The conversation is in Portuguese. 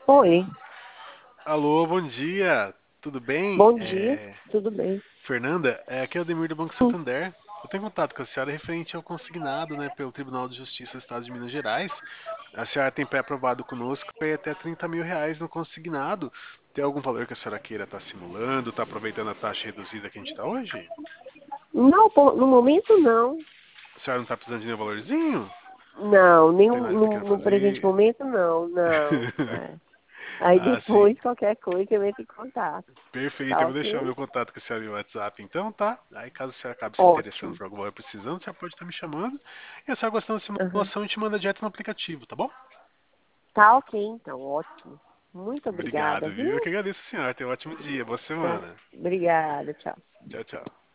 Oi, Alô, bom dia. Tudo bem? bom dia, tudo bem? Fernanda, aqui é o Ademir do Banco Santander. Eu tenho contato com a senhora referente ao consignado, né, pelo Tribunal de Justiça do Estado de Minas Gerais. A senhora tem pré-aprovado conosco e até R$ 30.000 no consignado. Tem algum valor que a senhora queira estar simulando, tá aproveitando a taxa reduzida que a gente está hoje? Não, no momento não. A senhora não está precisando de nenhum valorzinho? Não, Não tem nenhum, nada que tá querendo no presente fazer? momento não, não. É. Aí Ah, sim. depois, qualquer coisa, eu entro em contato. Perfeito, Tá eu vou deixar o ok? meu contato com a senhora no WhatsApp então, tá? Aí caso a senhora acabe se interessando Ótimo. por alguma hora precisando, você pode estar me chamando. E a senhora gostando da Aham. simulação, a gente manda direto no aplicativo, tá bom? Tá ok, então, ótimo. Muito obrigada, Obrigado, viu? Eu viu? que agradeço a senhora. Tenha um ótimo dia, boa Tá. semana. Obrigada, tchau. Tchau, tchau.